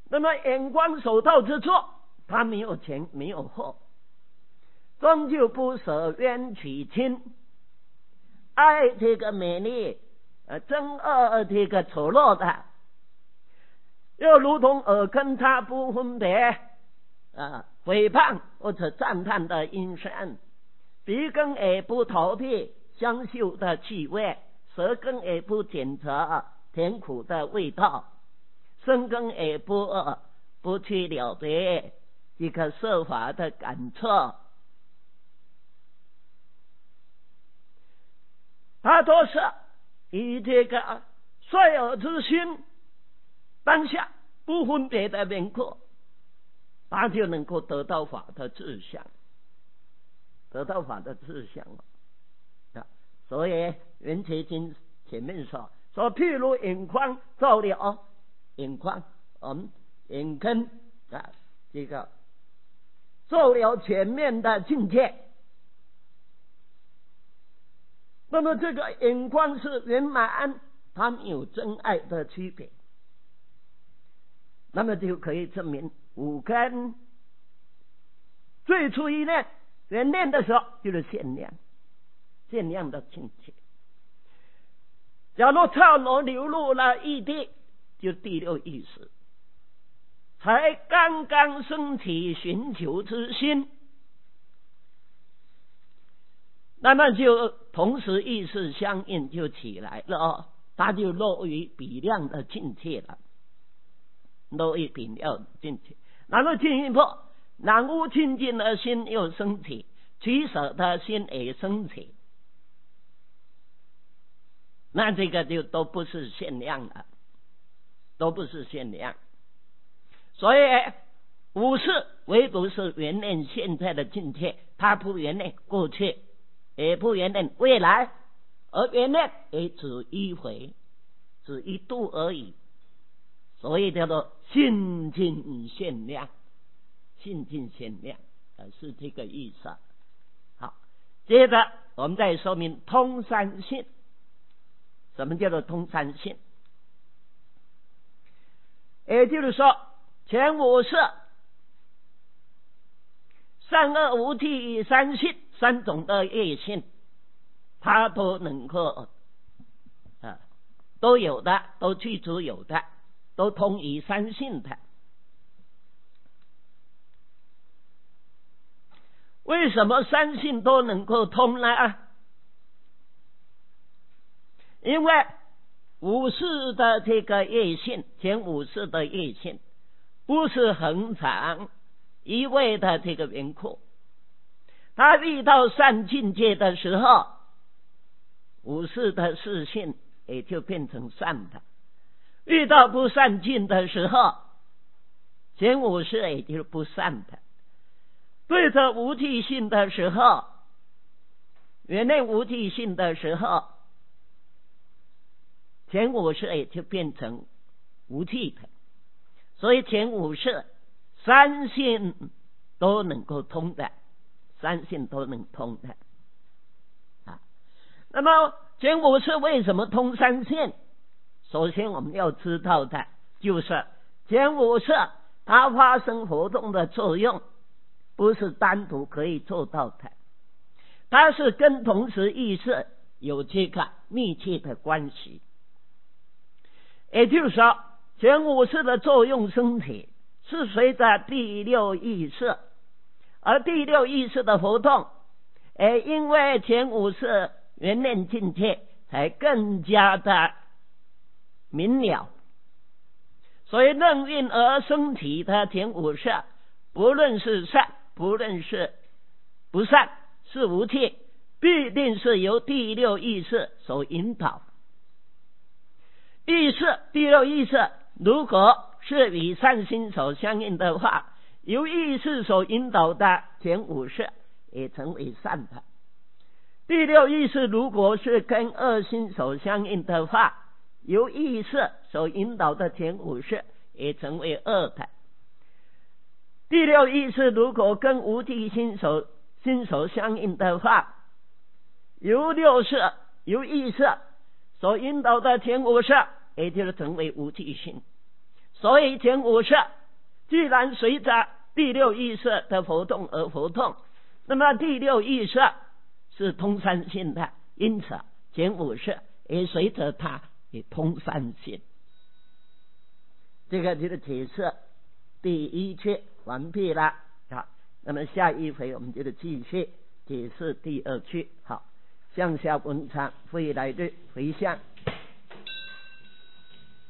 那么眼光所到之处，他没有前没有后，终究不舍冤取亲，爱这个美丽，憎恶这个丑陋的，又如同耳根他不分别，诽谤或者赞叹的音声，鼻根也不逃避香臭的气味，舌根也不检测甜苦的味道，身根也不去了别这个设法的感受，他都是以这个率尔之心，当下不分别的缘故，他就能够得到法的志向，得到法的志向了。所以圆觉经前面说譬如眼眶照了眼眶，我们眼根这个照了全面的境界，那么这个眼光是圆满，它没有真爱的区别，那么就可以证明五根最初一念圆念的时候就是限量的境界。假如刹那流入了异地，就第六意识才刚刚升起寻求之心，那么就同时意识相应就起来了，它就落于比量的境界了，落于比量的境界。然后进一步，南无清净的心又升起，取舍的心也升起，那这个就都不是限量了，都不是限量。所以五识唯独是圆念现在的境界，它不圆念过去，也不圆念未来，而圆念也只一回，只一度而已，所以叫做性尽限量，性尽限量是这个意思。好，接着我们再说明通三性。什么叫做通三性？也就是说前五识善恶无记三性，三种的业性，它都能够都有的，都去除有的，都通于三性的。为什么三性都能够通呢？因为五识的这个业性，前五识的业性不是恒常一味的这个缘故，他遇到善境界的时候，五识的识性也就变成善的；遇到不善境的时候，前五识也就不善的。对着无记性的时候，原来无记性的时候，前五识也就变成无记的。所以前五识三性都能够通的，三性都能通的那么前五识为什么通三性？首先我们要知道的就是前五识它发生活动的作用不是单独可以做到的，它是跟同时意识有这个密切的关系。也就是说前五识的作用升起是随着第六意识，而第六意识的活动因为前五识圆念境界才更加的明了，所以任运而升起的前五识，不论是善不论是不善，是无记，必定是由第六意识所引导。意识第六意识如果是与善心所相应的话，由意识所引导的前五识也成为善的；第六意识如果是跟恶心所相应的话，由意识所引导的前五识也成为恶的；第六意识如果跟无记心所相应的话，由意识所引导的前五识也就是成为无记心。所以前五识既然随着第六意识的活动而活动，那么第六意识是通三性的，因此前五识也随着它也通三性。这个就是解释第一句完毕了。好，那么下一回我们就继续解释第二句。好，向下文长，未来日回向。